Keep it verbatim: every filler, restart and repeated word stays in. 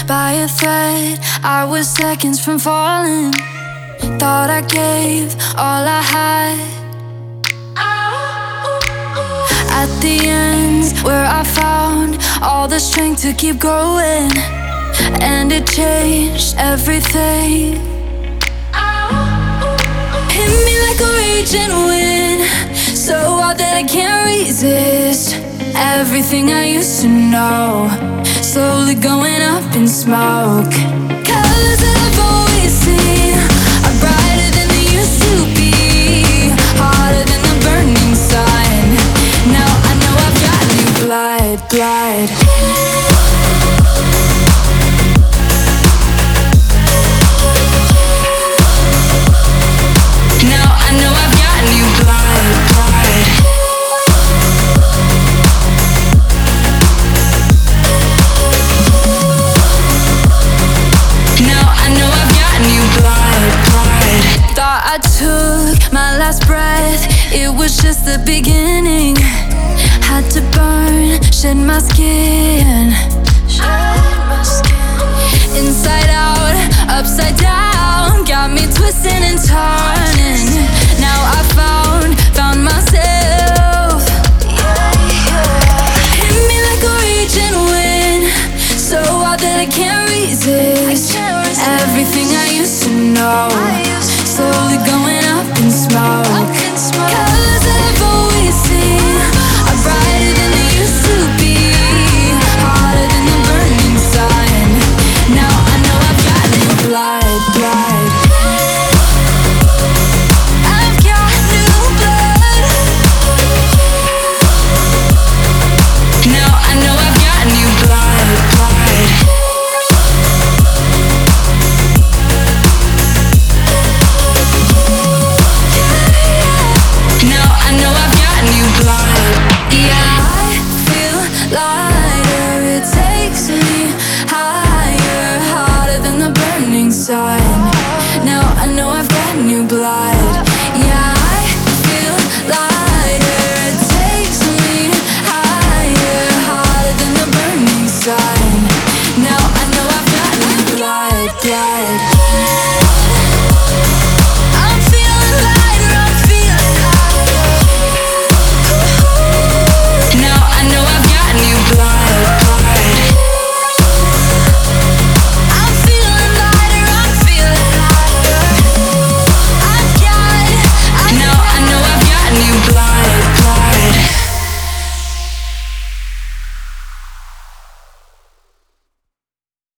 by a thread. I was seconds from falling. Thought I gave all I had. At the end, where I found all the strength to keep growing, and it changed everything. Hit me like a raging wind, so hard that I can't resist. Everything I used to know, slowly going up in smoke. Colors that I've always seen are brighter than they used to be, harder than the burning sun. Now I know I've got new blood, blood. Now I know I've got new blood, blood. Now I know I've got new blood, blood. Thought I took my last breath, it was just the beginning. Had to burn, shed my skin. Inside out, upside down, got me twisting and turning. Now I found, found myself. Hit me like a raging wind, so hard that I can't resist. Everything I used to know, slowly going up in smoke. Colors that I've always seen are brighter than they used to be, harder than the burning sun. Now I know I've got new blood, blood.